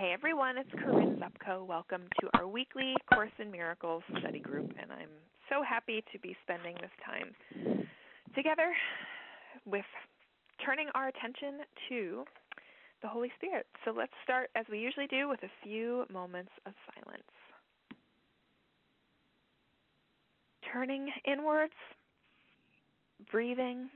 Hey everyone, it's Corinne Zupko. Welcome to our weekly Course in Miracles study group, and I'm so happy to be spending this time together with turning our attention to the Holy Spirit. So let's start, as we usually do, with a few moments of silence. Turning inwards, breathing,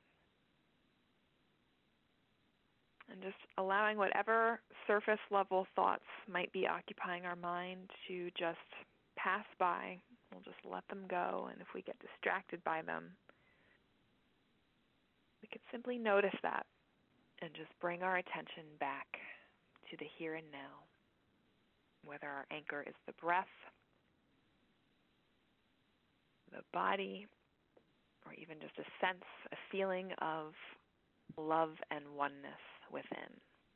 and just allowing whatever surface level thoughts might be occupying our mind to just pass by. We'll just let them go, and if we get distracted by them, we could simply notice that and just bring our attention back to the here and now, whether our anchor is the breath, the body, or even just a sense, a feeling of love and oneness within.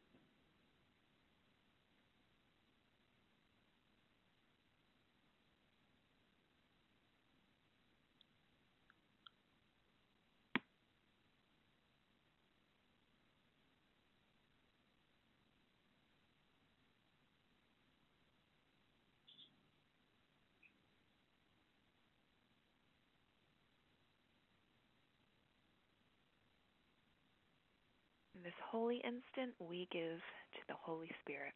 In this holy instant, we give to the Holy Spirit.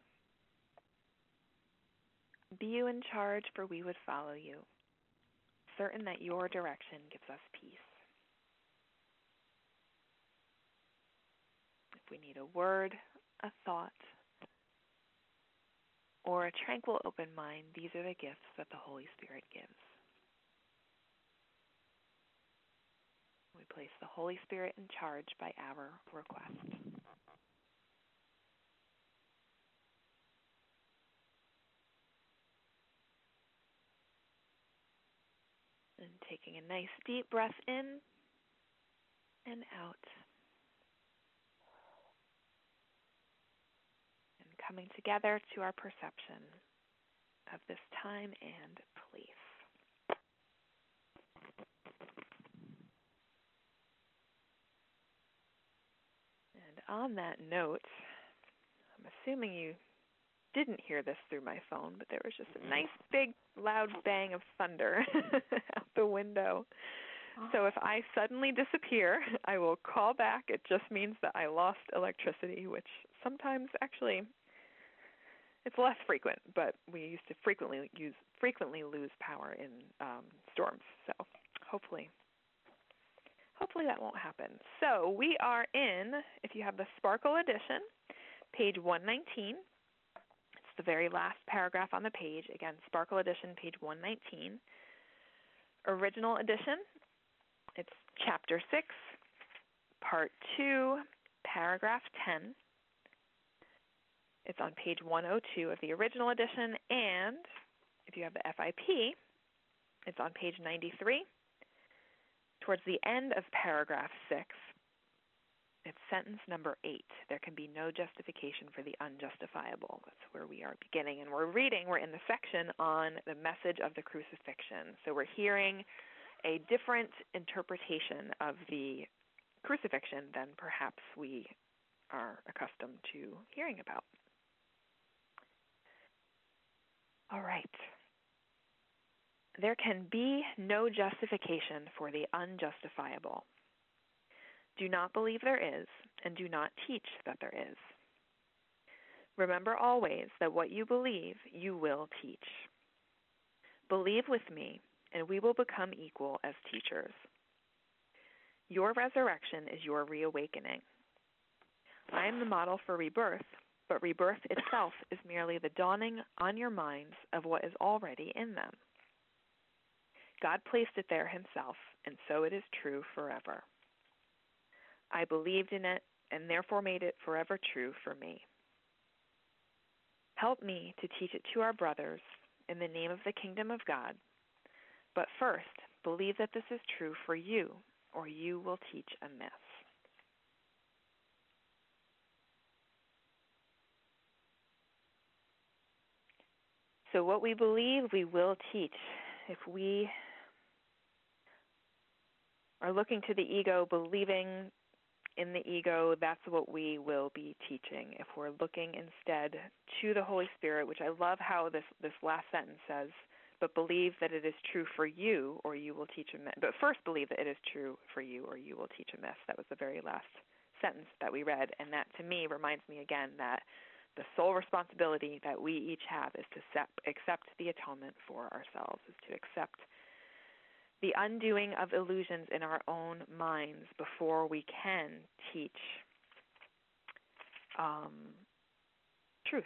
Be you in charge, for we would follow you, certain that your direction gives us peace. If we need a word, a thought, or a tranquil open mind, these are the gifts that the Holy Spirit gives. We place the Holy Spirit in charge by our request. And taking a nice deep breath in and out. And coming together to our perception of this time and place. And on that note, I'm assuming you didn't hear this through my phone, but there was just a nice big loud bang of thunder out the window. So if I suddenly disappear, I will call back. It just means that I lost electricity, which sometimes actually it's less frequent, but we used to frequently lose power in storms. So hopefully that won't happen. So we are in, if you have the Sparkle edition, page 119. It's the very last paragraph on the page. Again, Sparkle edition, page 119. Original edition, it's chapter 6, part 2, paragraph 10. It's on page 102 of the original edition, and if you have the FIP, it's on page 93. Towards the end of paragraph 6, it's sentence number 8. There can be no justification for the unjustifiable. That's where we are beginning. And we're in the section on the message of the crucifixion. So we're hearing a different interpretation of the crucifixion than perhaps we are accustomed to hearing about. All right. There can be no justification for the unjustifiable. Do not believe there is, and do not teach that there is. Remember always that what you believe, you will teach. Believe with me, and we will become equal as teachers. Your resurrection is your reawakening. I am the model for rebirth, but rebirth itself is merely the dawning on your minds of what is already in them. God placed it there himself, and so it is true forever. I believed in it, and therefore made it forever true for me. Help me to teach it to our brothers in the name of the kingdom of God. But first, believe that this is true for you, or you will teach amiss. So what we believe, we will teach. If we are looking to the ego, believing in the ego, that's what we will be teaching. If we're looking instead to the Holy Spirit, which I love how this last sentence says, but believe that it is true for you, or you will teach a myth. But first believe that it is true for you, or you will teach a myth. That was the very last sentence that we read. And that, to me, reminds me again that the sole responsibility that we each have is to accept the atonement for ourselves, is to accept the undoing of illusions in our own minds before we can teach truth.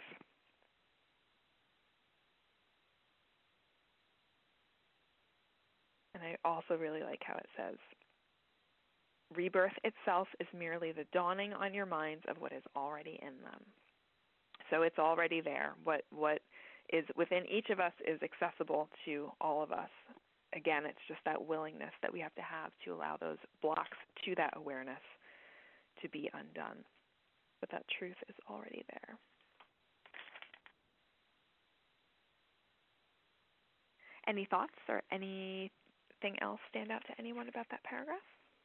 And I also really like how it says, rebirth itself is merely the dawning on your minds of what is already in them. So it's already there. What is within each of us is accessible to all of us. Again, it's just that willingness that we have to allow those blocks to that awareness to be undone. But that truth is already there. Any thoughts or anything else stand out to anyone about that paragraph?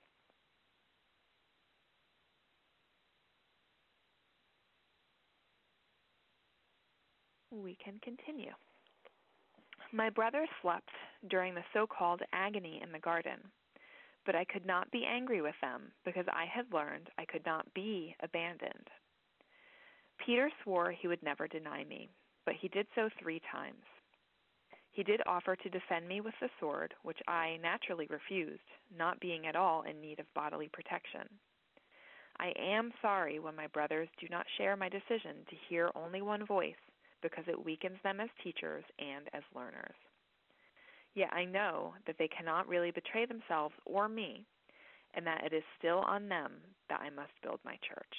We can continue. My brother slept during the so-called agony in the garden, but I could not be angry with them because I had learned I could not be abandoned. Peter swore he would never deny me, but he did so 3 times. He did offer to defend me with the sword, which I naturally refused, not being at all in need of bodily protection. I am sorry when my brothers do not share my decision to hear only one voice, because it weakens them as teachers and as learners. Yet I know that they cannot really betray themselves or me, and that it is still on them that I must build my church.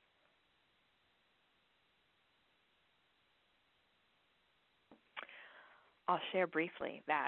I'll share briefly that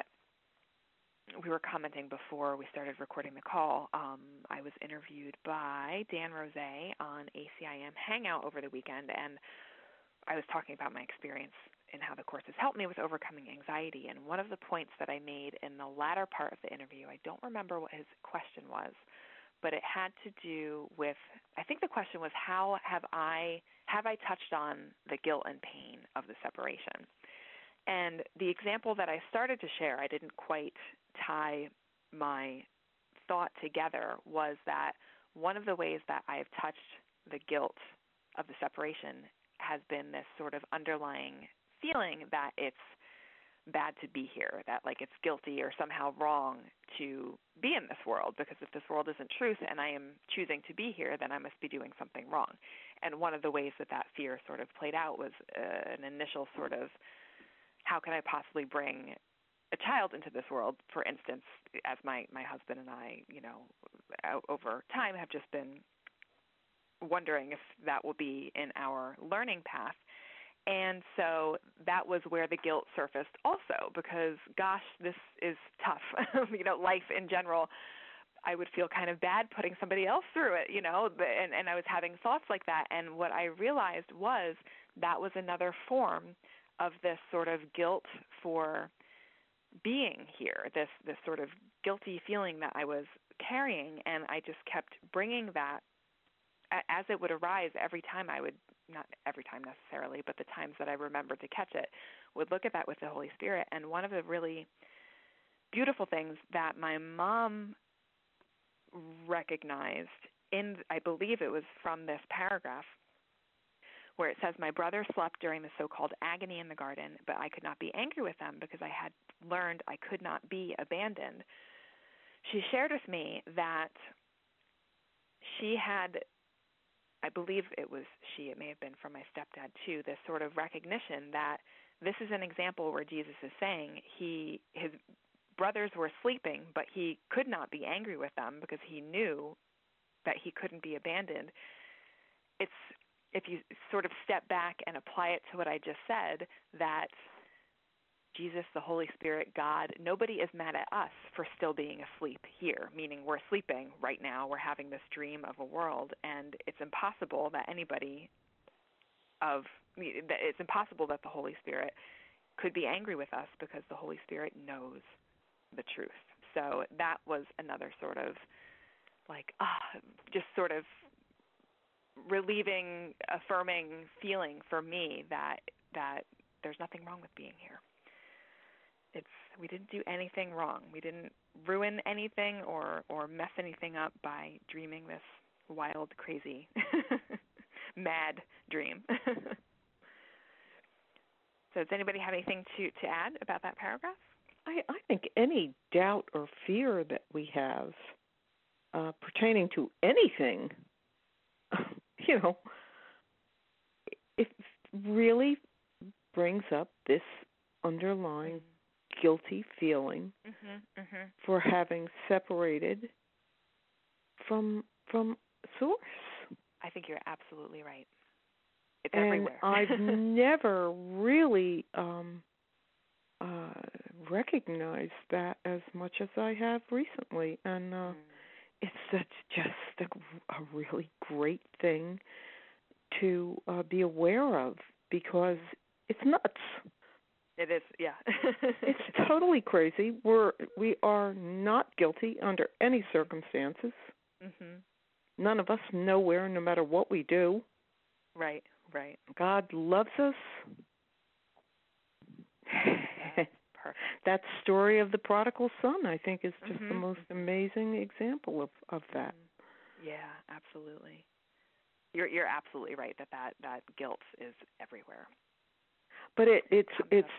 we were commenting before we started recording the call. I was interviewed by Dan Rose on ACIM Hangout over the weekend, and I was talking about my experience and how the Course has helped me with overcoming anxiety. And one of the points that I made in the latter part of the interview, I don't remember what his question was, but it had to do with, I think the question was, how have I touched on the guilt and pain of the separation? And the example that I started to share, I didn't quite tie my thought together, was that one of the ways that I have touched the guilt of the separation has been this sort of underlying feeling that it's bad to be here, that like it's guilty or somehow wrong to be in this world, because if this world isn't truth and I am choosing to be here, then I must be doing something wrong. And one of the ways that fear sort of played out was an initial sort of, how can I possibly bring a child into this world, for instance, as my husband and I, over time have just been wondering if that will be in our learning path. And so that was where the guilt surfaced also, because, gosh, this is tough. Life in general, I would feel kind of bad putting somebody else through it, and I was having thoughts like that. And what I realized was that was another form of this sort of guilt for being here, this sort of guilty feeling that I was carrying. And I just kept bringing that as it would arise every time I would, not every time necessarily, but the times that I remembered to catch it, would look at that with the Holy Spirit. And one of the really beautiful things that my mom recognized I believe it was from this paragraph, where it says, my brother slept during the so-called agony in the garden, but I could not be angry with them because I had learned I could not be abandoned. She shared with me that she had, I believe it may have been from my stepdad too, this sort of recognition that this is an example where Jesus is saying his brothers were sleeping, but he could not be angry with them because he knew that he couldn't be abandoned. If you sort of step back and apply it to what I just said, that Jesus, the Holy Spirit, God, nobody is mad at us for still being asleep here, meaning we're sleeping right now, we're having this dream of a world, and it's impossible that it's impossible that the Holy Spirit could be angry with us, because the Holy Spirit knows the truth. So that was another sort of just sort of relieving, affirming feeling for me that there's nothing wrong with being here. We didn't do anything wrong. We didn't ruin anything or mess anything up by dreaming this wild, crazy, mad dream. So does anybody have anything to add about that paragraph? I think any doubt or fear that we have pertaining to anything, it really brings up this underlying guilty feeling for having separated from source. I think you're absolutely right. It's and everywhere. I've never really recognized that as much as I have recently, and it's just a really great thing to be aware of, because it's nuts. It is, yeah. It's totally crazy. We are not guilty under any circumstances. None of us, nowhere, no matter what we do. Right. God loves us. Perfect. That story of the prodigal son, I think, is just the most amazing example of that. Yeah, absolutely. You're absolutely right that guilt is everywhere. But it's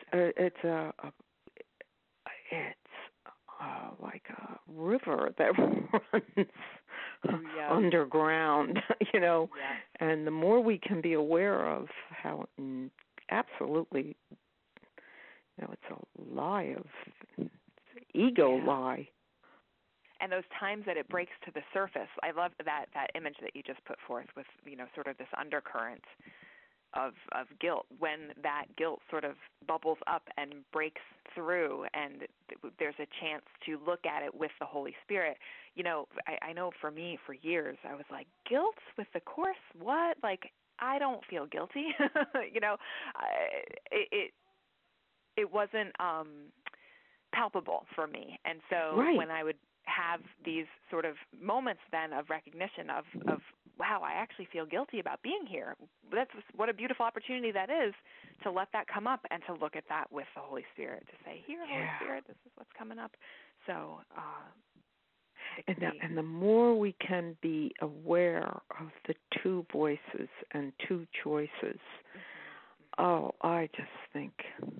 like a river that runs underground, and the more we can be aware of how absolutely, it's a lie of ego lie. And those times that it breaks to the surface, I love that image that you just put forth with, sort of this undercurrent of guilt, when that guilt sort of bubbles up and breaks through, and there's a chance to look at it with the Holy Spirit. I know for me, for years, I was like, guilt with the Course? What? Like, I don't feel guilty. It wasn't palpable for me. And so when I would have these sort of moments then of recognition of wow, I actually feel guilty about being here. That's what a beautiful opportunity that is, to let that come up and to look at that with the Holy Spirit, to say, here, Holy Spirit, this is what's coming up. So and the more we can be aware of the two voices and two choices, I just think,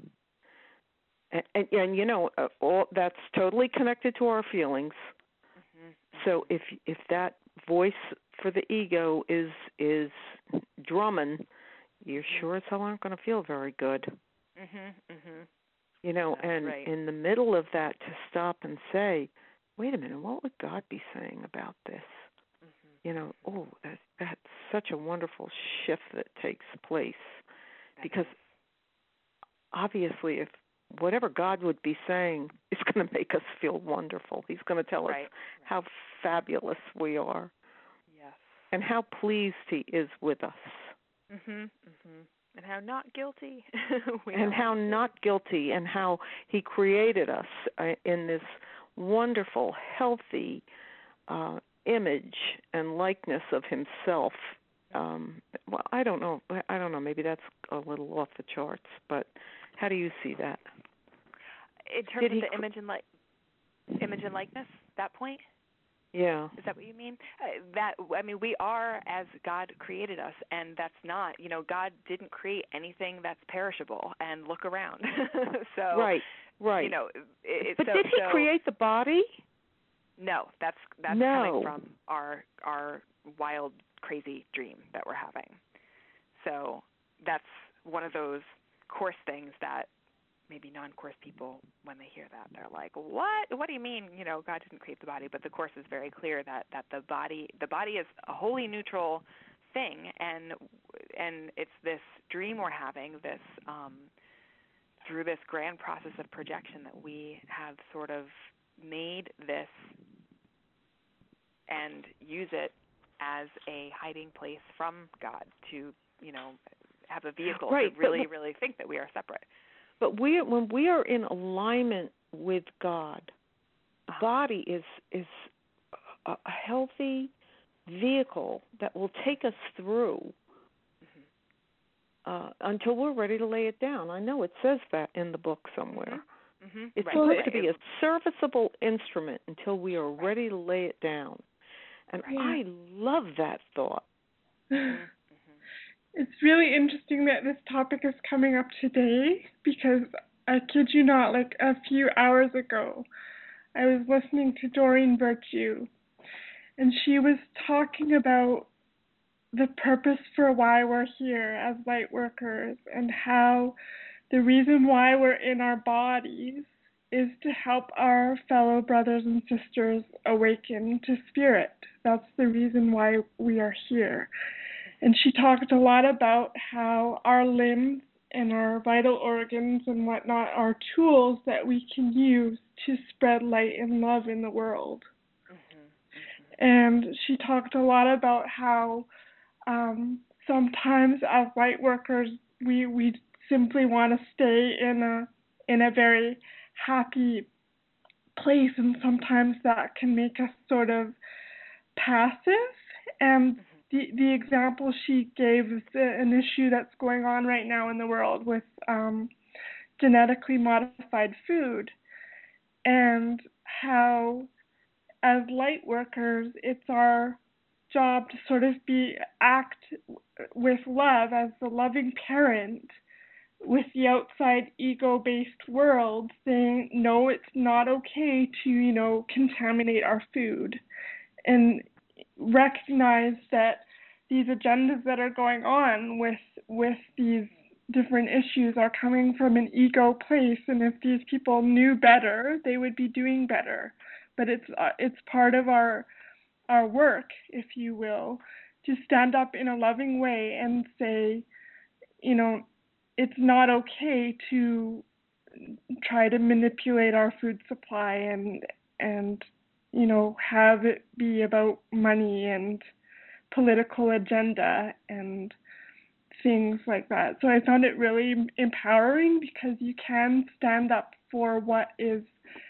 and all that's totally connected to our feelings. So if that voice for the ego is drumming, you sure as hell aren't going to feel very good. In the middle of that, to stop and say, wait a minute, what would God be saying about this? That's such a wonderful shift that takes place. Because obviously, if whatever God would be saying is going to make us feel wonderful, He's going to tell us how fabulous we are. Yes. And how pleased He is with us. And how not guilty not guilty, and how He created us in this wonderful, healthy image and likeness of Himself. Well, I don't know. Maybe that's a little off the charts, but how do you see that? In terms of the image and likeness, that point? Yeah. Is that what you mean? We are as God created us, and that's not, God didn't create anything that's perishable. And look around. So right. But did He create the body? No, that's coming from our wild, crazy dream that we're having. So that's one of those Course things that maybe non-Course people, when they hear that, they're like, what? What do you mean, God didn't create the body? But the Course is very clear that the body is a wholly neutral thing, and it's this dream we're having, this through this grand process of projection, that we have sort of made this and use it as a hiding place from God, to, have a vehicle to really think that we are separate. But when we are in alignment with God, the body is a healthy, vehicle that will take us through until we're ready to lay it down. I know it says that in the book somewhere. It's supposed to be a serviceable instrument until we are ready to lay it down. And I love that thought. It's really interesting that this topic is coming up today because I kid you not, like a few hours ago, I was listening to Doreen Virtue, and she was talking about the purpose for why we're here as light workers and how the reason why we're in our bodies is to help our fellow brothers and sisters awaken to spirit. That's the reason why we are here. And she talked a lot about how our limbs and our vital organs and whatnot are tools that we can use to spread light and love in the world. And she talked a lot about how sometimes as light workers we simply want to stay in a very happy place, and sometimes that can make us sort of passive. And the example she gave is an issue that's going on right now in the world with genetically modified food, and how as light workers it's our job to sort of act with love as the loving parent with the outside ego-based world, saying no, it's not okay to contaminate our food, and recognize that these agendas that are going on with these different issues are coming from an ego place, and if these people knew better, they would be doing better. But it's part of our work, if you will, to stand up in a loving way and say, it's not okay to try to manipulate our food supply and have it be about money and political agenda and things like that. So I found it really empowering because you can stand up for what is,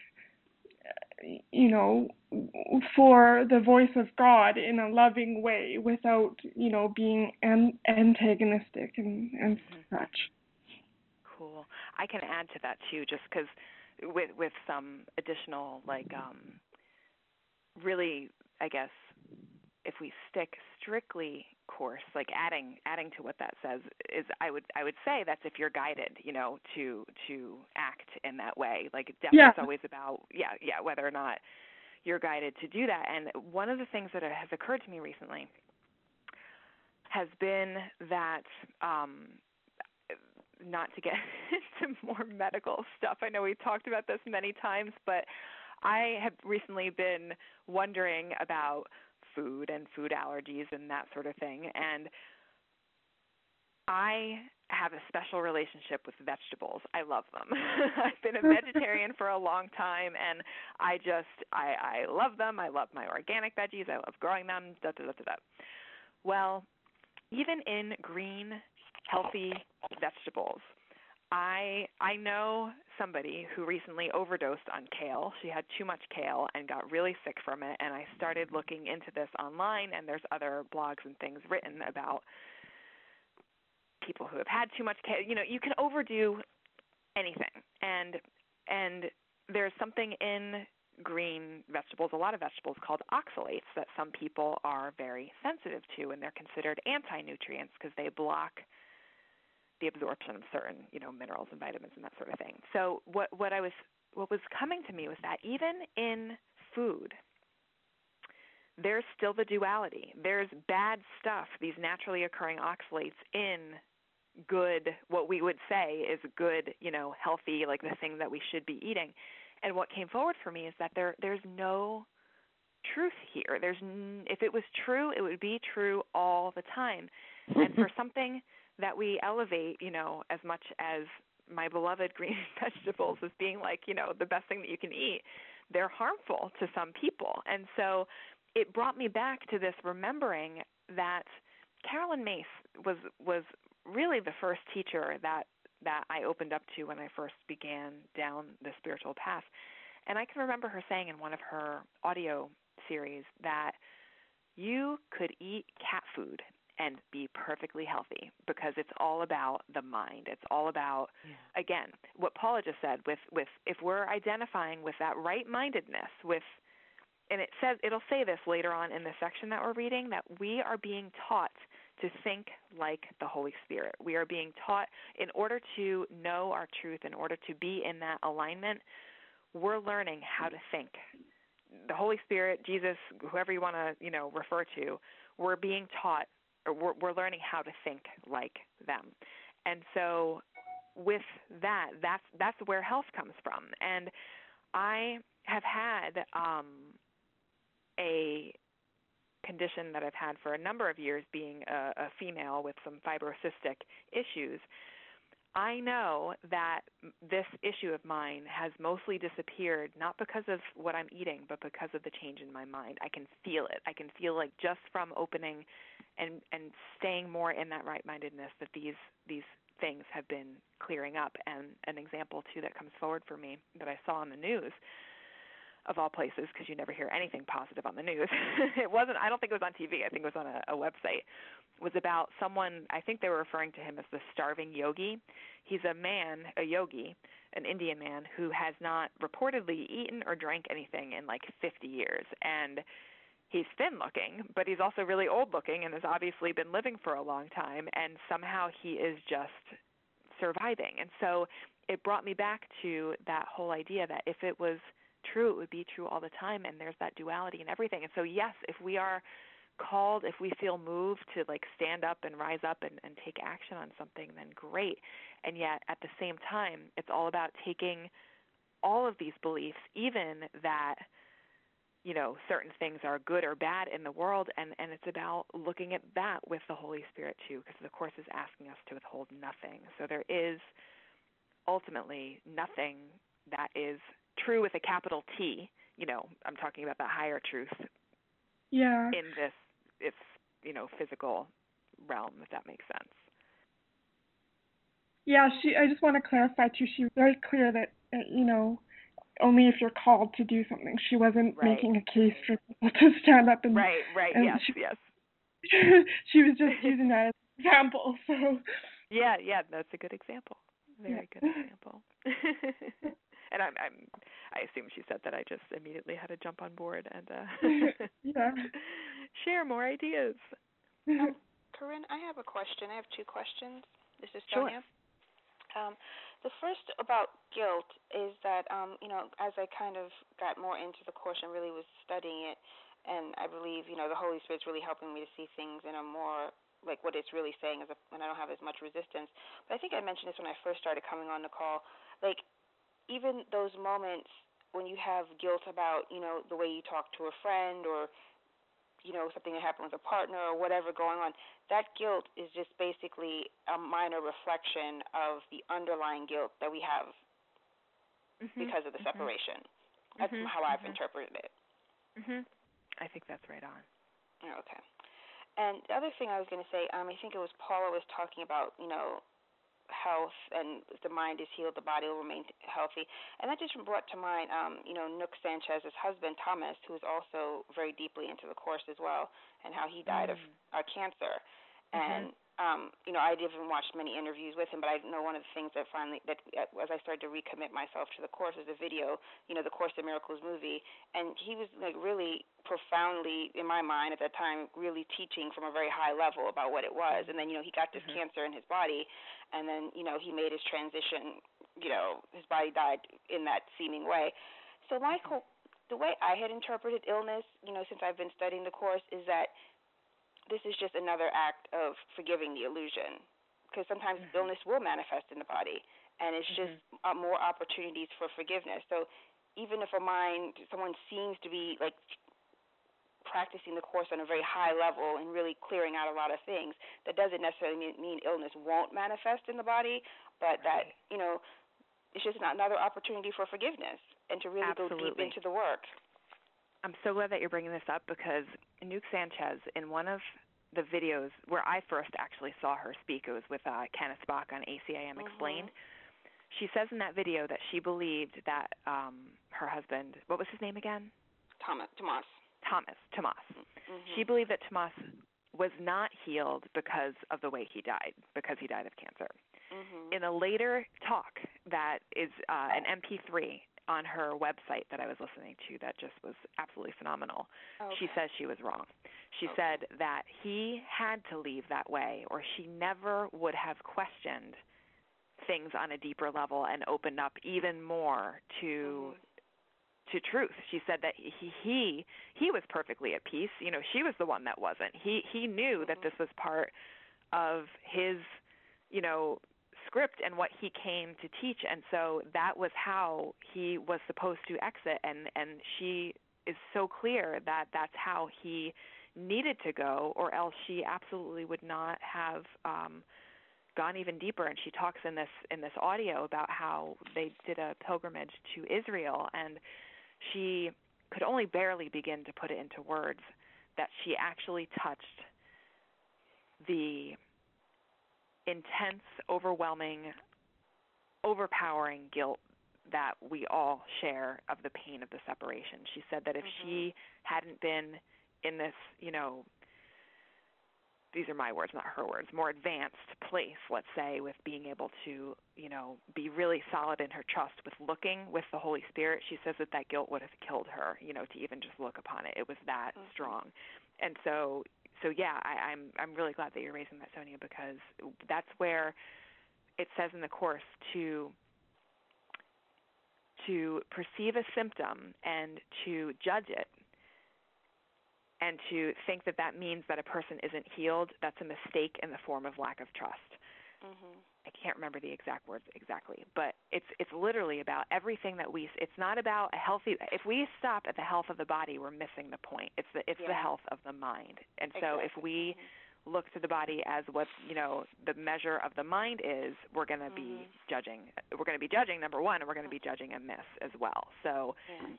for the voice of God in a loving way without, being antagonistic and such. Cool. I can add to that too, just because with some additional really, I guess, if we stick strictly course, like adding to what that says, is I would say that's if you're guided, to act in that way. Like definitely it's always about whether or not you're guided to do that. And one of the things that has occurred to me recently has been that not to get into more medical stuff. I know we've talked about this many times, but I have recently been wondering about food and food allergies and that sort of thing. And I have a special relationship with vegetables. I love them. I've been a vegetarian for a long time, and I love them. I love my organic veggies. I love growing them, Well, even in green, healthy vegetables, I know somebody who recently overdosed on kale. She had too much kale and got really sick from it, and I started looking into this online, and there's other blogs and things written about people who have had too much kale. You can overdo anything, and there's something in green vegetables, a lot of vegetables, called oxalates that some people are very sensitive to, and they're considered anti-nutrients because they block the absorption of certain, minerals and vitamins and that sort of thing. So what was coming to me was that even in food, there's still the duality. There's bad stuff, these naturally occurring oxalates in good, what we would say is good, healthy, like the thing that we should be eating. And what came forward for me is that there's no truth here. If it was true, it would be true all the time. And for something that we elevate, as much as my beloved green vegetables as being like, the best thing that you can eat, they're harmful to some people. And so it brought me back to this remembering that Carolyn Myss was really the first teacher that I opened up to when I first began down the spiritual path. And I can remember her saying in one of her audio series that you could eat cat food and be perfectly healthy, because it's all about the mind. It's all about, again, what Paula just said, with if we're identifying with that right-mindedness, and it'll say this later on in the section that we're reading, that we are being taught to think like the Holy Spirit. We are being taught, in order to know our truth, in order to be in that alignment, we're learning how to think. The Holy Spirit, Jesus, whoever you want to, refer to, we're being taught, or we're learning how to think like them. And so with that's where health comes from. And I have had a condition that I've had for a number of years, being a female with some fibrocystic issues. I know that this issue of mine has mostly disappeared, not because of what I'm eating, but because of the change in my mind. I can feel it. I can feel, like, just from opening and staying more in that right-mindedness, that these things have been clearing up. And an example, too, that comes forward for me that I saw on the news, of all places, because you never hear anything positive on the news. I don't think it was on TV. I think it was on a website. Was about someone, I think they were referring to him as the starving yogi. He's a yogi, an Indian man who has not reportedly eaten or drank anything in like 50 years. And he's thin looking, but he's also really old looking and has obviously been living for a long time. And somehow he is just surviving. And so it brought me back to that whole idea that if it was true, it would be true all the time, and there's that duality in everything. And so, yes, if we are called, if we feel moved to like stand up and rise up and take action on something, then great. And yet at the same time, it's all about taking all of these beliefs, even that, certain things are good or bad in the world, and it's about looking at that with the Holy Spirit too, because the Course is asking us to withhold nothing. So there is ultimately nothing that is true with a capital T. I'm talking about the higher truth. Yeah. In this, physical realm, if that makes sense. Yeah, I just want to clarify too. She was very clear that only if you're called to do something. She wasn't making a case for people to stand up and right. And yes. She was just using that as an example. So. Yeah, that's a good example. Very good example. And I assume she said that. I just immediately had to jump on board and share more ideas. Corinne, I have a question. I have two questions. This is Sure. Sonia. The first about guilt is that, as I kind of got more into the Course and really was studying it, and I believe, the Holy Spirit's really helping me to see things in a more, like what it's really saying, and I don't have as much resistance. But I think I mentioned this when I first started coming on the call, like even those moments when you have guilt about, the way you talk to a friend or, something that happened with a partner or whatever going on, that guilt is just basically a minor reflection of the underlying guilt that we have because of the separation. That's how I've interpreted it. I think that's right on. Okay. And the other thing I was going to say, I think it was Paula was talking about, health, and if the mind is healed, the body will remain healthy. And that just brought to mind, Nook Sanchez's husband, Thomas, who is also very deeply into the Course as well, and how he died of cancer. And, I haven't watched many interviews with him, but I know one of the things that as I started to recommit myself to the Course was a video, the Course in Miracles movie. And he was like really profoundly, in my mind at that time, really teaching from a very high level about what it was. And then, he got this cancer in his body, and then, he made his transition, his body died in that seeming way. So Michael, the way I had interpreted illness, since I've been studying the Course, is that this is just another act of forgiving the illusion, because sometimes illness will manifest in the body, and it's just more opportunities for forgiveness. So even if someone seems to be like practicing the Course on a very high level and really clearing out a lot of things, that doesn't necessarily mean illness won't manifest in the body, but that, it's just another opportunity for forgiveness and to really go deep into the work. I'm so glad that you're bringing this up, because Nook Sanchez, in one of the videos where I first actually saw her speak, it was with Kenneth Bach on ACIM Explained. She says in that video that she believed that her husband, what was his name again? Thomas. Tomas. Mm-hmm. She believed that Tomas was not healed because of the way he died, because he died of cancer. Mm-hmm. In a later talk that is an MP3 on her website that I was listening to that just was absolutely phenomenal, she says she was wrong. She said that he had to leave that way, or she never would have questioned things on a deeper level and opened up even more to truth. She said that he was perfectly at peace. You know, she was the one that wasn't. He knew that this was part of his, you know, script and what he came to teach, and so that was how he was supposed to exit, and she is so clear that that's how he needed to go, or else she absolutely would not have gone even deeper. And she talks in this audio about how they did a pilgrimage to Israel, and she could only barely begin to put it into words that she actually touched the intense, overwhelming, overpowering guilt that we all share of the pain of the separation. She said that if she hadn't been in this, you know, these are my words, not her words, more advanced place, let's say, with being able to, you know, be really solid in her trust with looking with the Holy Spirit, she says that guilt would have killed her, you know, to even just look upon it. It was that strong. And so yeah, I'm really glad that you're raising that, Sonia, because that's where it says in the Course to perceive a symptom and to judge it and to think that means that a person isn't healed. That's a mistake in the form of lack of trust. I can't remember the exact words exactly, but it's literally about everything that it's not about a healthy. If we stop at the health of the body, we're missing the point. It's the health of the mind. And so if we look to the body as what, you know, the measure of the mind is, we're going to be judging. We're going to be judging, number one, and we're going to be judging amiss as well. So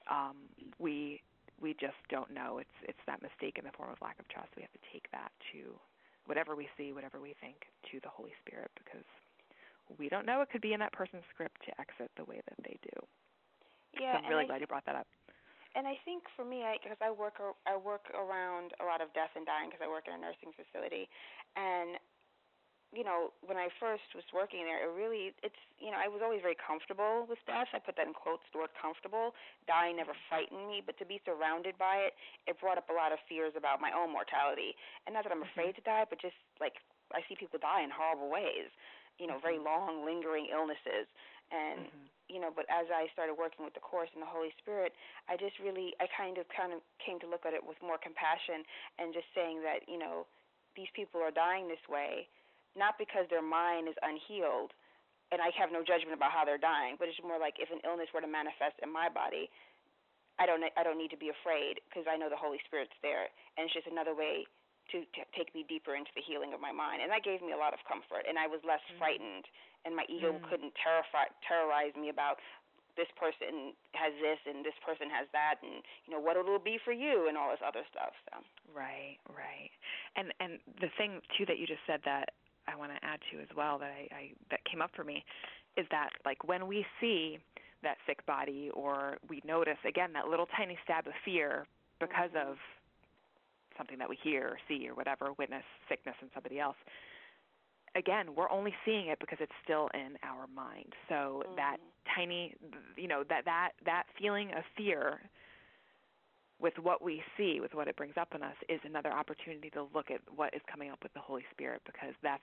we just don't know. It's that mistake in the form of lack of trust. We have to take that to whatever we see, whatever we think, to the Holy Spirit, because we don't know. It could be in that person's script to exit the way that they do. Yeah, so I'm really glad you brought that up. And I think for me, because I work around a lot of death and dying, because I work in a nursing facility, and you know, when I first was working there, I was always very comfortable with death. I put that in quotes, the word comfortable. Dying never frightened me, but to be surrounded by it, it brought up a lot of fears about my own mortality. And not that I'm afraid to die, but just like I see people die in horrible ways, you know, very long, lingering illnesses. And, you know, but as I started working with the Course and the Holy Spirit, I kind of came to look at it with more compassion and just saying that, you know, these people are dying this way not because their mind is unhealed, and I have no judgment about how they're dying, but it's more like if an illness were to manifest in my body, I don't need to be afraid because I know the Holy Spirit's there, and it's just another way to take me deeper into the healing of my mind. And that gave me a lot of comfort, and I was less frightened, and my ego couldn't terrorize me about this person has this and this person has that, and you know what it'll be for you and all this other stuff. So. Right. And the thing too that you just said that I want to add to as well that that came up for me is that like when we see that sick body, or we notice again that little tiny stab of fear because of something that we hear or see or whatever, witness sickness in somebody else, again, we're only seeing it because it's still in our mind. So that tiny, you know, that feeling of fear with what we see, with what it brings up in us, is another opportunity to look at what is coming up with the Holy Spirit, because that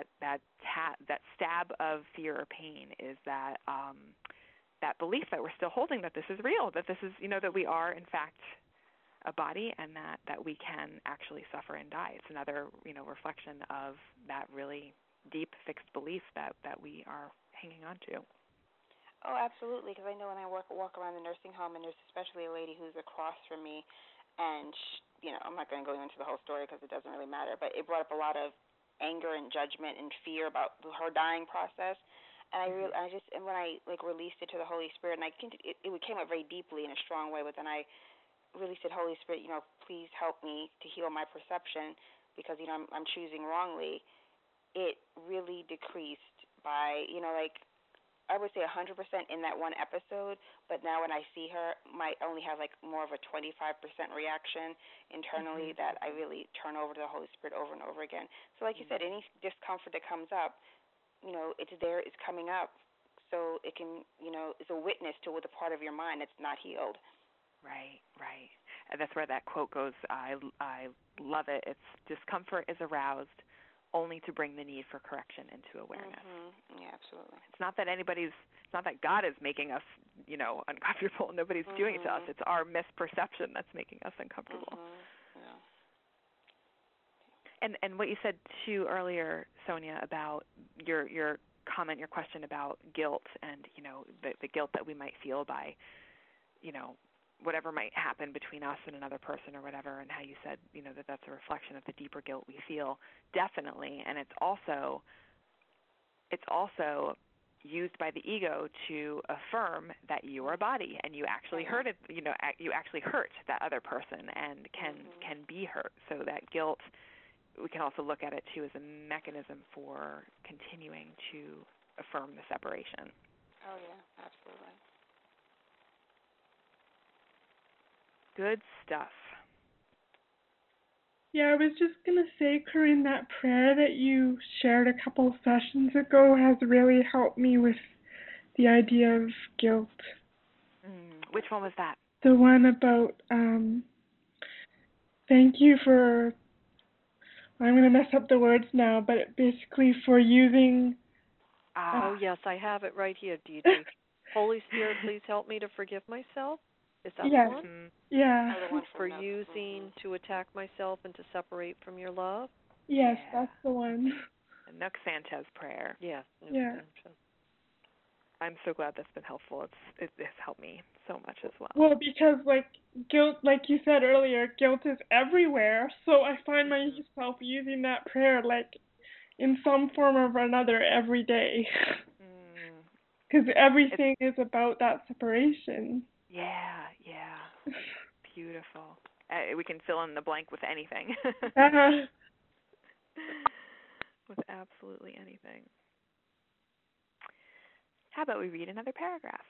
stab of fear or pain is that belief that we're still holding, that this is real, that this is, you know, that we are in fact a body, and that we can actually suffer and die. It's another, you know, reflection of that really deep fixed belief that we are hanging on to. Oh, absolutely, because I know when I walk around the nursing home, and there's especially a lady who's across from me, and you know, I'm not going to go into the whole story because it doesn't really matter, but it brought up a lot of anger and judgment and fear about her dying process. And and when I like released it to the Holy Spirit, and it came up very deeply in a strong way, but then I really said, Holy Spirit, you know, please help me to heal my perception, because, you know, I'm choosing wrongly. It really decreased by, you know, like I would say 100% in that one episode, but now when I see her, might only have like more of a 25% reaction internally that I really turn over to the Holy Spirit over and over again. So like you said, any discomfort that comes up, it's there, it's coming up, so it can, it's a witness to the part of your mind that's not healed. Right. And that's where that quote goes. I love it. It's discomfort is aroused only to bring the need for correction into awareness. Yeah, absolutely. It's not that God is making us, uncomfortable. Nobody's doing it to us. It's our misperception that's making us uncomfortable. Yeah. And what you said too earlier, Sonia, about your comment, your question about guilt and the guilt that we might feel by whatever might happen between us and another person or whatever, and how you said that's a reflection of the deeper guilt we feel, definitely. And it's also used by the ego to affirm that you are a body and you actually hurt it. You actually hurt that other person and can be hurt. So that guilt, we can also look at it too as a mechanism for continuing to affirm the separation. Oh yeah, absolutely. Good stuff. Yeah, I was just going to say, Corinne, that prayer that you shared a couple of sessions ago has really helped me with the idea of guilt. Which one was that? The one about, thank you for, I'm going to mess up the words now, but basically for using... Oh, yes, I have it right here, Deidre. Holy Spirit, please help me to forgive myself. Is that the one? Yeah. For using to attack myself and to separate from your love? Yes, that's the one. The Nook Sanchez prayer. Yeah. Sanchez. I'm so glad that's been helpful. It has helped me so much as well. Well, because guilt, like you said earlier, guilt is everywhere. So I find myself using that prayer in some form or another every day. Because everything is about that separation. Yeah. Beautiful. We can fill in the blank with anything. With absolutely anything. How about we read another paragraph?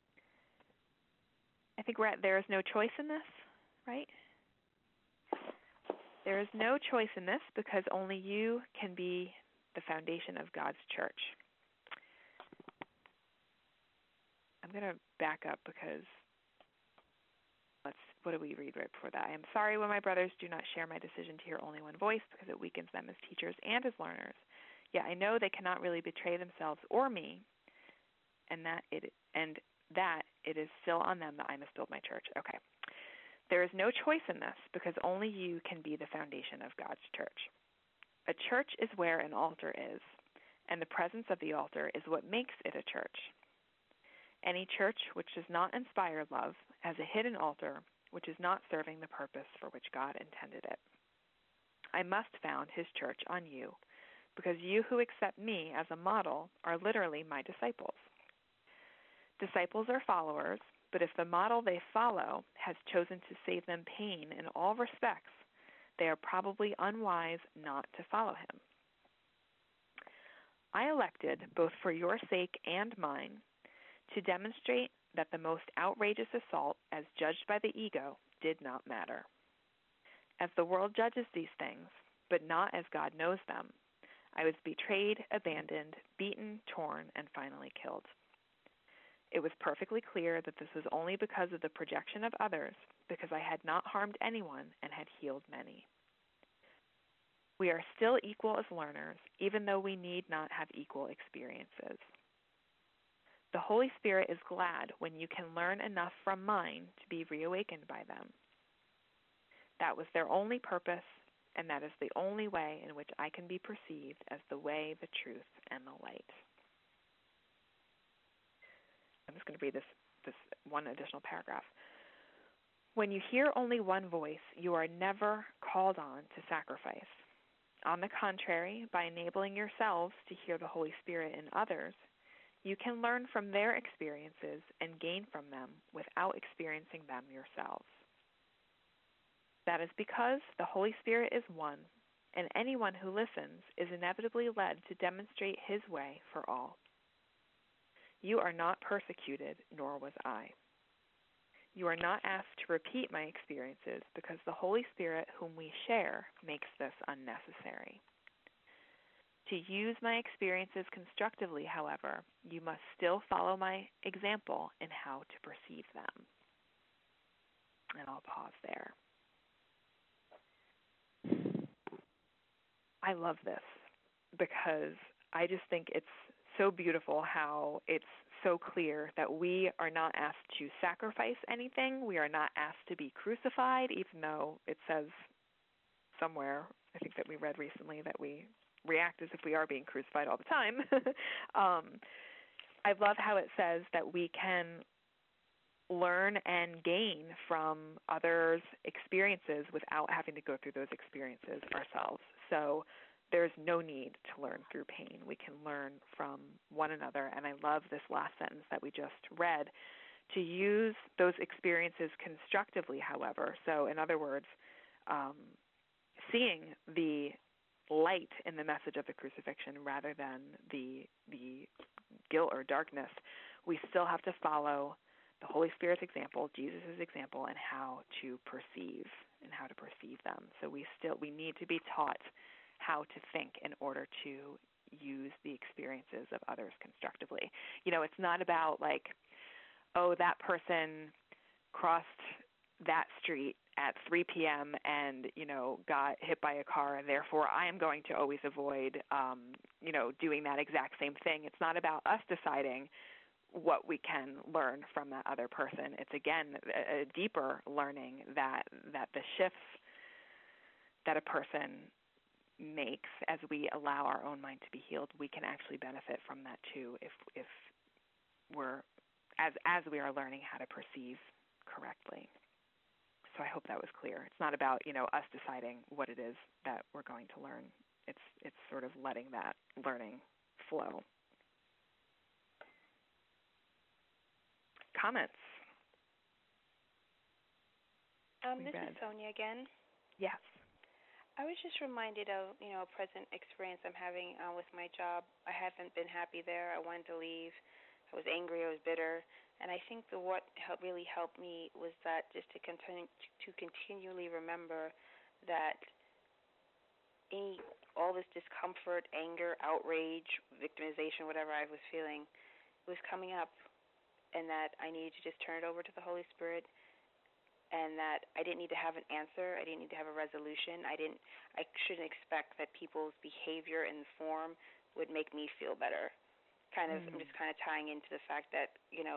I think we're at there is no choice in this, right? There is no choice in this because only you can be the foundation of God's church. I'm going to back up because what do we read right before that? I am sorry when my brothers do not share my decision to hear only one voice because it weakens them as teachers and as learners. Yet I know they cannot really betray themselves or me, and that it is still on them that I must build my church. Okay. There is no choice in this because only you can be the foundation of God's church. A church is where an altar is, and the presence of the altar is what makes it a church. Any church which does not inspire love has a hidden altar which is not serving the purpose for which God intended it. I must found his church on you, because you who accept me as a model are literally my disciples. Disciples are followers, but if the model they follow has chosen to save them pain in all respects, they are probably unwise not to follow him. I elected, both for your sake and mine, to demonstrate that the most outrageous assault, as judged by the ego, did not matter. As the world judges these things, but not as God knows them, I was betrayed, abandoned, beaten, torn, and finally killed. It was perfectly clear that this was only because of the projection of others, because I had not harmed anyone and had healed many. We are still equal as learners, even though we need not have equal experiences. The Holy Spirit is glad when you can learn enough from mine to be reawakened by them. That was their only purpose, and that is the only way in which I can be perceived as the way, the truth, and the light. I'm just going to read this one additional paragraph. When you hear only one voice, you are never called on to sacrifice. On the contrary, by enabling yourselves to hear the Holy Spirit in others, you can learn from their experiences and gain from them without experiencing them yourselves. That is because the Holy Spirit is one, and anyone who listens is inevitably led to demonstrate his way for all. You are not persecuted, nor was I. You are not asked to repeat my experiences because the Holy Spirit whom we share makes this unnecessary. To use my experiences constructively, however, you must still follow my example in how to perceive them. And I'll pause there. I love this because I just think it's so beautiful how it's so clear that we are not asked to sacrifice anything. We are not asked to be crucified, even though it says somewhere, I think that we read recently, that we react as if we are being crucified all the time. I love how it says that we can learn and gain from others' experiences without having to go through those experiences ourselves. So there's no need to learn through pain. We can learn from one another. And I love this last sentence that we just read, to use those experiences constructively, however. So in other words, seeing the light in the message of the crucifixion rather than the guilt or darkness, we still have to follow the Holy Spirit's example, Jesus' example, and how to perceive them. So we need to be taught how to think in order to use the experiences of others constructively. You know, it's not about like, oh, that person crossed that street at 3 p.m. and, you know, got hit by a car, and therefore I am going to always avoid, doing that exact same thing. It's not about us deciding what we can learn from that other person. It's, again, a deeper learning that the shifts that a person makes as we allow our own mind to be healed, we can actually benefit from that too if we're, as we are learning how to perceive correctly. So I hope that was clear. It's not about, us deciding what it is that we're going to learn. It's sort of letting that learning flow. Comments? This is Sonia again. Yes. I was just reminded of, a present experience I'm having with my job. I haven't been happy there. I wanted to leave. I was angry. I was bitter. And I think what really helped me was that just to continually remember that all this discomfort, anger, outrage, victimization, whatever I was feeling, was coming up, and that I needed to just turn it over to the Holy Spirit, and that I didn't need to have an answer. I didn't need to have a resolution. I shouldn't expect that people's behavior and form would make me feel better. I'm just kind of tying into the fact that,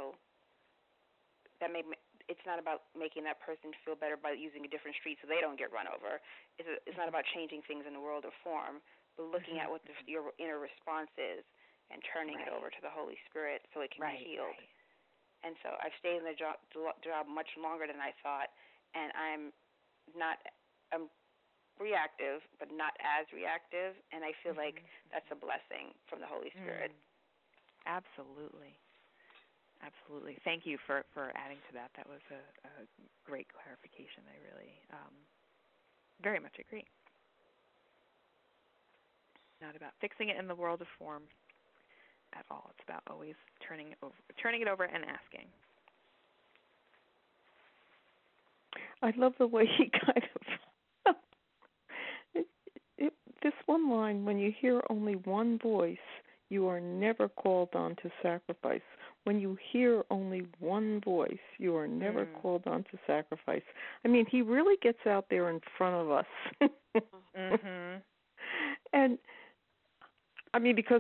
it's not about making that person feel better by using a different street so they don't get run over. It's not about changing things in the world or form, but looking at what your inner response is and turning it over to the Holy Spirit so it can be healed. Right. And so I've stayed in the job much longer than I thought, and I'm reactive, but not as reactive, and I feel like that's a blessing from the Holy Spirit. Absolutely. Absolutely. Thank you for adding to that. That was a great clarification. I really very much agree. Not about fixing it in the world of form at all. It's about always turning it over and asking. I love the way he kind of this one line, when you hear only one voice, you are never called on to sacrifice. When you hear only one voice, you are never called on to sacrifice. I mean, he really gets out there in front of us. And, I mean, because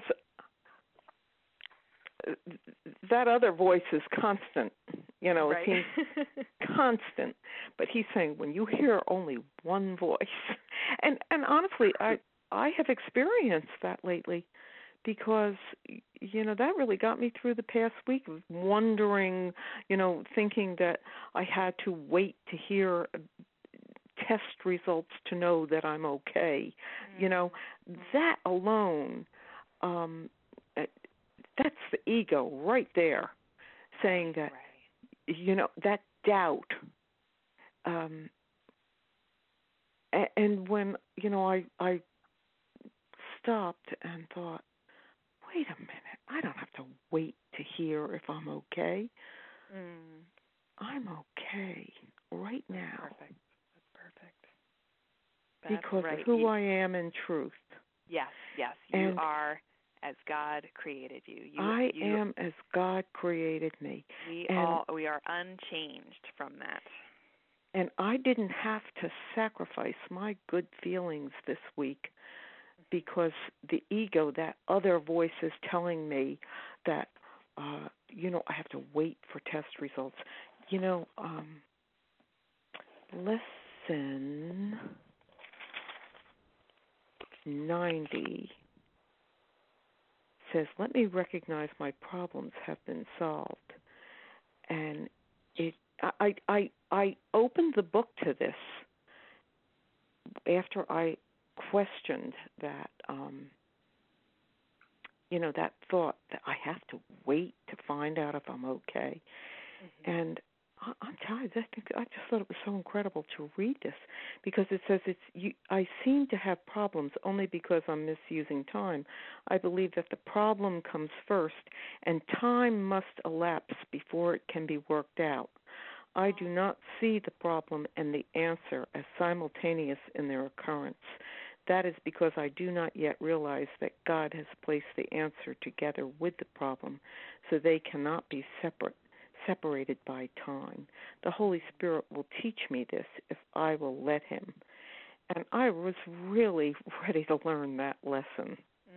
that other voice is constant, right. It seems constant. But he's saying, when you hear only one voice, and honestly, I have experienced that lately, because, that really got me through the past week of wondering, thinking that I had to wait to hear test results to know that I'm okay. That alone, that's the ego right there, saying that, that doubt. And when, I stopped and thought, wait a minute, I don't have to wait to hear if I'm okay. Mm. I'm okay right now. Perfect. That's perfect. Because right. of who I am in truth. Yes. You are as God created you. I am as God created me. We are unchanged from that. And I didn't have to sacrifice my good feelings this week because the ego, that other voice, is telling me that, I have to wait for test results. Lesson 90 says, let me recognize my problems have been solved. And I opened the book to this after I questioned that, that thought that I have to wait to find out if I'm okay. Mm-hmm. And I'm telling you, I just thought it was so incredible to read this because it says I seem to have problems only because I'm misusing time. I believe that the problem comes first, and time must elapse before it can be worked out. I do not see the problem and the answer as simultaneous in their occurrence. That is because I do not yet realize that God has placed the answer together with the problem, so they cannot be separated by time. The Holy Spirit will teach me this if I will let Him. And I was really ready to learn that lesson.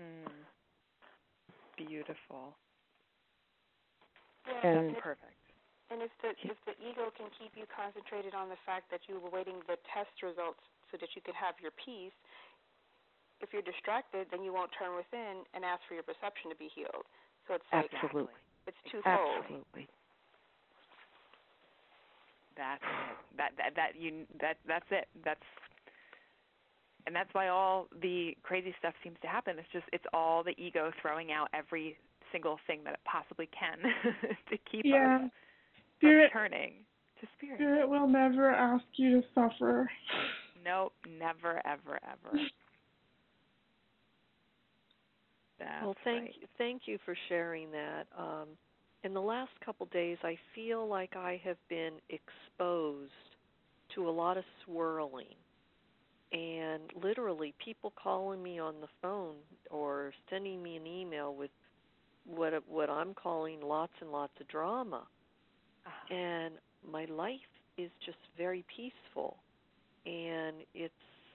Beautiful. Yeah, and perfect. And if the ego can keep you concentrated on the fact that you were waiting the test results so that you could have your peace, if you're distracted, then you won't turn within and ask for your perception to be healed. So it's like it's twofold. Absolutely. That's it. That's it. And that's why all the crazy stuff seems to happen. It's all the ego throwing out every single thing that it possibly can to keep us from turning to Spirit. Spirit will never ask you to suffer. Nope, never, ever, ever. Well, thank you for sharing that. In the last couple days, I feel like I have been exposed to a lot of swirling, and literally people calling me on the phone or sending me an email with what I'm calling lots and lots of drama. And my life is just very peaceful, and it's,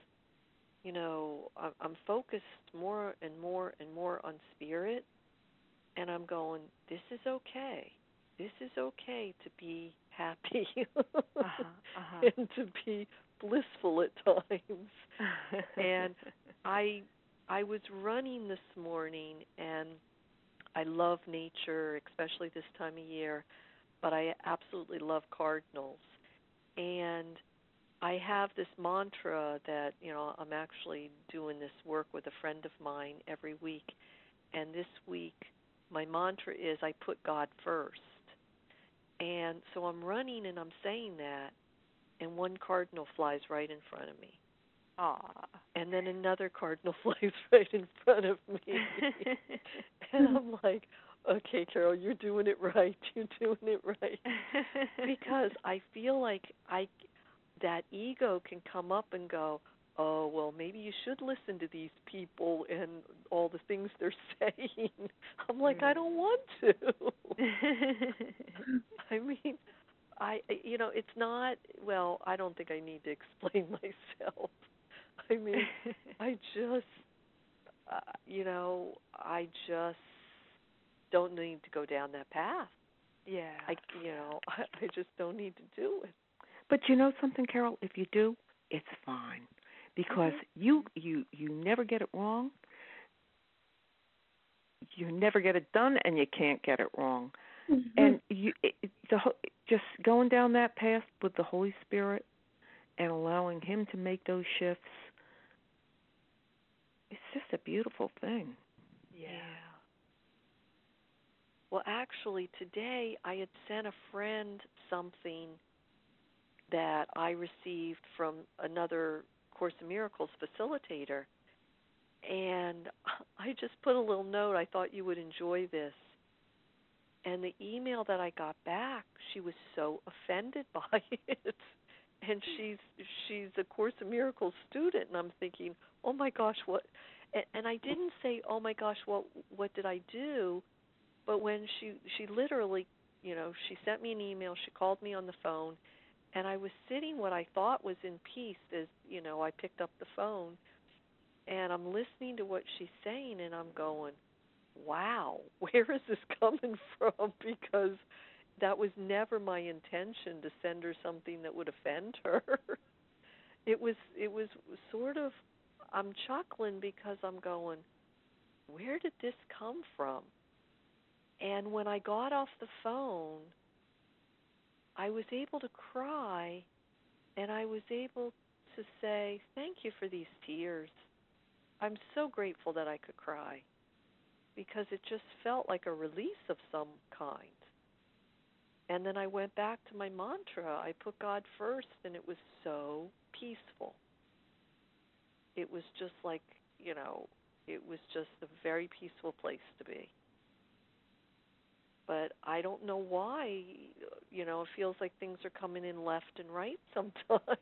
I'm focused more and more and more on Spirit, and I'm going, this is okay. This is okay to be happy and to be blissful at times. And I was running this morning, and I love nature, especially this time of year, but I absolutely love cardinals. And I have this mantra that, I'm actually doing this work with a friend of mine every week. And this week, my mantra is I put God first. And so I'm running and I'm saying that, and one cardinal flies right in front of me. And then another cardinal flies right in front of me. And I'm like, okay, Carol, you're doing it right. You're doing it right. Because I feel like that ego can come up and go, oh, well, maybe you should listen to these people and all the things they're saying. I'm like, I don't want to. I mean, it's not, well, I don't think I need to explain myself. I mean, I just don't need to go down that path. Yeah. I just don't need to do it. But you know something, Carol? If you do, it's fine. Because you never get it wrong. You never get it done, and you can't get it wrong. And just going down that path with the Holy Spirit and allowing Him to make those shifts, it's just a beautiful thing. Yeah. Well, actually, today I had sent a friend something that I received from another Course in Miracles facilitator, and I just put a little note. I thought you would enjoy this. And the email that I got back, she was so offended by it. And she's a Course in Miracles student, and I'm thinking, oh my gosh, what? And I didn't say, oh my gosh, what did I do? But when she literally, she sent me an email, she called me on the phone, and I was sitting what I thought was in peace as, I picked up the phone, and I'm listening to what she's saying, and I'm going, wow, where is this coming from? Because that was never my intention to send her something that would offend her. It was sort of, I'm chuckling because I'm going, where did this come from? And when I got off the phone, I was able to cry, and I was able to say, thank you for these tears. I'm so grateful that I could cry, because it just felt like a release of some kind. And then I went back to my mantra. I put God first, and it was so peaceful. It was just like, it was just a very peaceful place to be. But I don't know why, it feels like things are coming in left and right sometimes.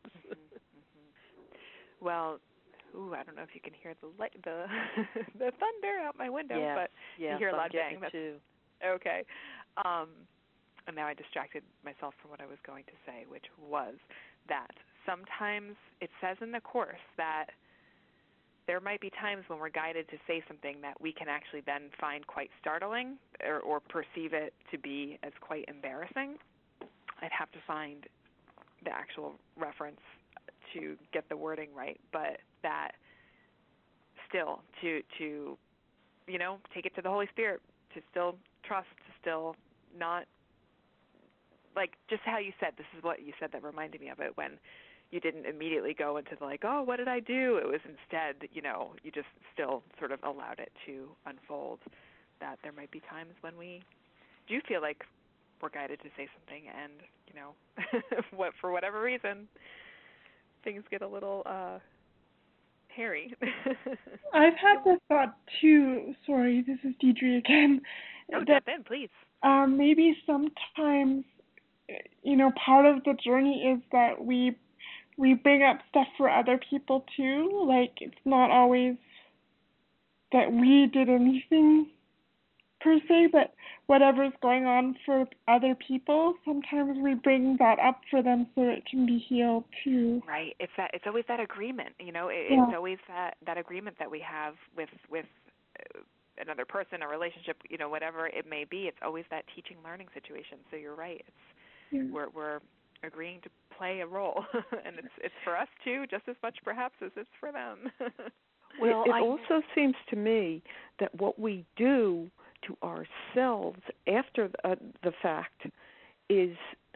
Well, I don't know if you can hear the the thunder out my window, but you hear a loud bang. That's too. Okay. And now I distracted myself from what I was going to say, which was that sometimes it says in the Course that there might be times when we're guided to say something that we can actually then find quite startling or perceive it to be as quite embarrassing. I'd have to find the actual reference to get the wording right, but that still to take it to the Holy Spirit, to still trust, to still not, like just how you said, this is what you said that reminded me of it, when you didn't immediately go into the oh, what did I do? It was instead, you just still sort of allowed it to unfold, that there might be times when we do feel like we're guided to say something and, for whatever reason, things get a little hairy. I've had this thought too. Sorry, this is Deidre again. Oh, jump in, please. Maybe sometimes, part of the journey is that we bring up stuff for other people too. Like, it's not always that we did anything per se, but whatever's going on for other people, sometimes we bring that up for them so it can be healed too. Right. It's always that agreement, it's always that agreement that we have with another person, a relationship, whatever it may be. It's always that teaching learning situation. So you're right. We're agreeing to play a role, and it's for us too, just as much perhaps as it's for them. Well, it also seems to me that what we do to ourselves after the fact is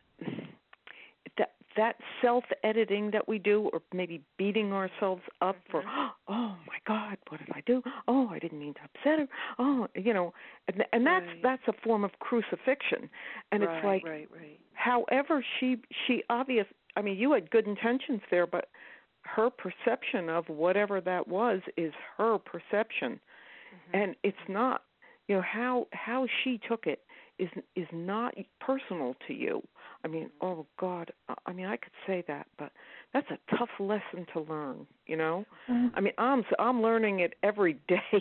that self-editing that we do, or maybe beating ourselves up for, oh my God, what did I do? Oh, I didn't mean to upset her. Oh, and that's a form of crucifixion. And it's like, however she obvious. I mean, you had good intentions there, but her perception of whatever that was is her perception, and it's not. How she took it is not personal to you. I mean, oh God, I mean, I could say that, but that's a tough lesson to learn, I mean, I'm learning it every day,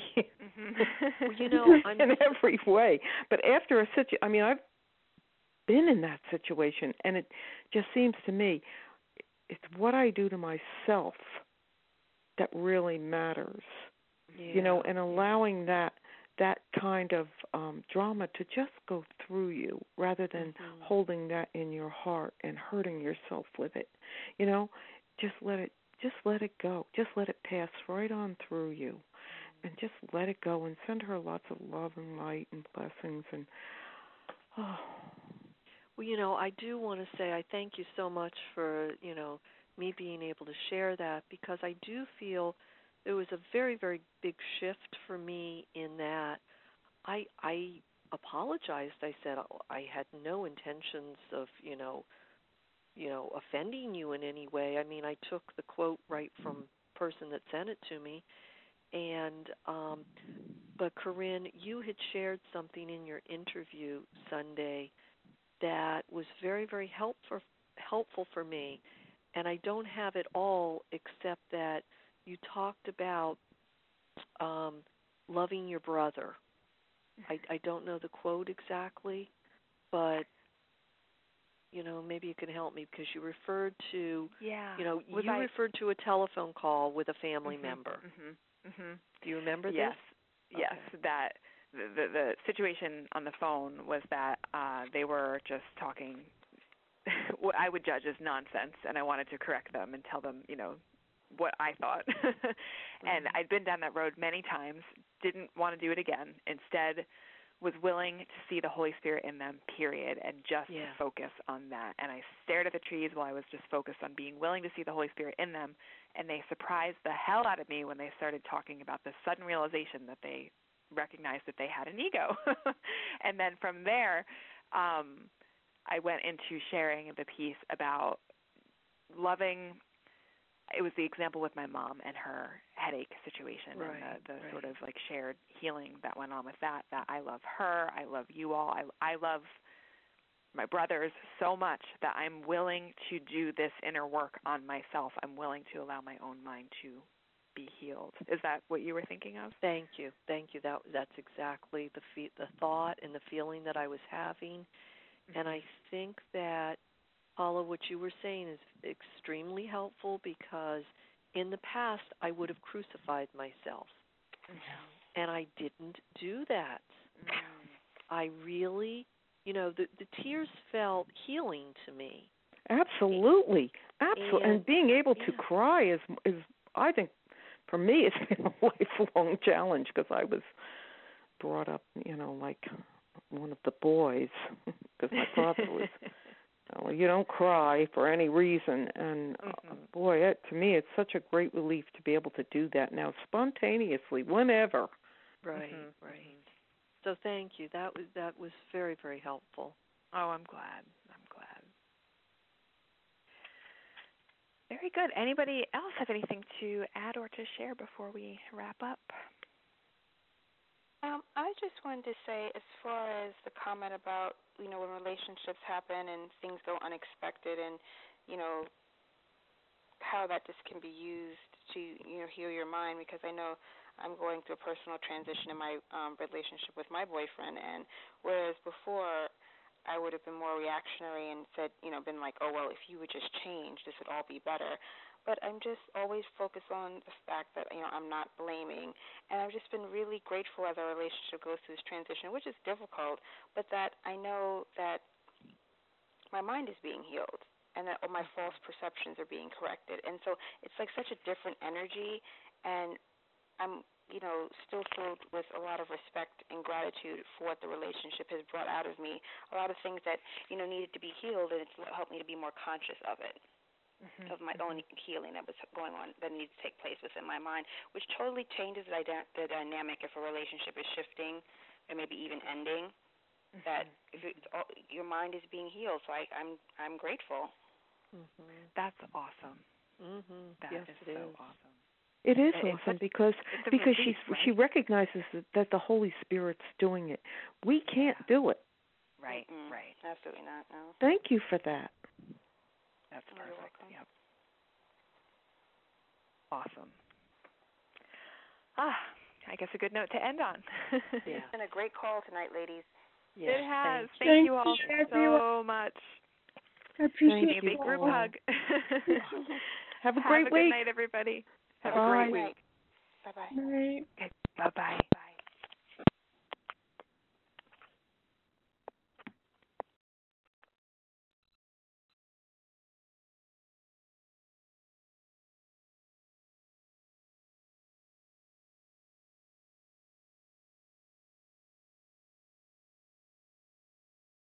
in every way. But after I've been in that situation, and it just seems to me it's what I do to myself that really matters, and allowing that kind of drama to just go through you rather than holding that in your heart and hurting yourself with it. Just let it go. Just let it pass right on through you, and just let it go, and send her lots of love and light and blessings. And Well, I do want to say I thank you so much for, me being able to share that, because I do feel there was a very, very big shift for me in that I apologized. I said I had no intentions of, offending you in any way. I mean, I took the quote right from the person that sent it to me, And but Corinne, you had shared something in your interview Sunday that was very, very helpful for me. And I don't have it all except that you talked about loving your brother. I don't know the quote exactly, but maybe you can help me because you referred to referred to a telephone call with a family member. Do you remember this? Yes. Okay. That the situation on the phone was that they were just talking what I would judge as nonsense, and I wanted to correct them and tell them, what I thought. And I'd been down that road many times, didn't want to do it again. Instead, was willing to see the Holy Spirit in them, period, and just focus on that. And I stared at the trees while I was just focused on being willing to see the Holy Spirit in them, and they surprised the hell out of me when they started talking about the sudden realization that they recognized that they had an ego. And then from there, I went into sharing the piece about loving. It was the example with my mom and her headache situation, and the sort of like shared healing that went on with that I love her, I love you all, I love my brothers so much that I'm willing to do this inner work on myself. I'm willing to allow my own mind to be healed. Is that what you were thinking of? Thank you. That's exactly the thought and the feeling that I was having. And I think that, Paula, what you were saying is extremely helpful because in the past I would have crucified myself. And I didn't do that. I really, the tears felt healing to me. Absolutely. And being able to cry is I think, for me, it's been a lifelong challenge because I was brought up, like one of the boys because my father was, you don't cry for any reason. And, boy, to me, it's such a great relief to be able to do that now spontaneously, whenever. Right. So thank you. That was very, very helpful. Oh, I'm glad. Very good. Anybody else have anything to add or to share before we wrap up? I just wanted to say, as far as the comment about, when relationships happen and things go unexpected and, how that just can be used to, heal your mind, because I know I'm going through a personal transition in my relationship with my boyfriend, and whereas before I would have been more reactionary and said, been like, oh, well, if you would just change, this would all be better. But I'm just always focused on the fact that, I'm not blaming. And I've just been really grateful as our relationship goes through this transition, which is difficult, but that I know that my mind is being healed and that all my false perceptions are being corrected. And so it's like such a different energy, and I'm, still filled with a lot of respect and gratitude for what the relationship has brought out of me, a lot of things that, needed to be healed, and it's helped me to be more conscious of it. Of my own healing that was going on, that needs to take place within my mind, which totally changes the dynamic if a relationship is shifting and maybe even ending. That if your mind is being healed, so I'm grateful. That's awesome. That is so awesome. It is awesome because she recognizes that the Holy Spirit's doing it. We can't do it. Right. Absolutely not. No. Thank you for that. That's perfect. Yep. Awesome. I guess a good note to end on. It's been a great call tonight, ladies. Yeah, it has. Thank you all so much. I appreciate it. A big group hug. Have a great week. Good night, everybody. Have a great week. Bye-bye. Night. Okay, bye-bye.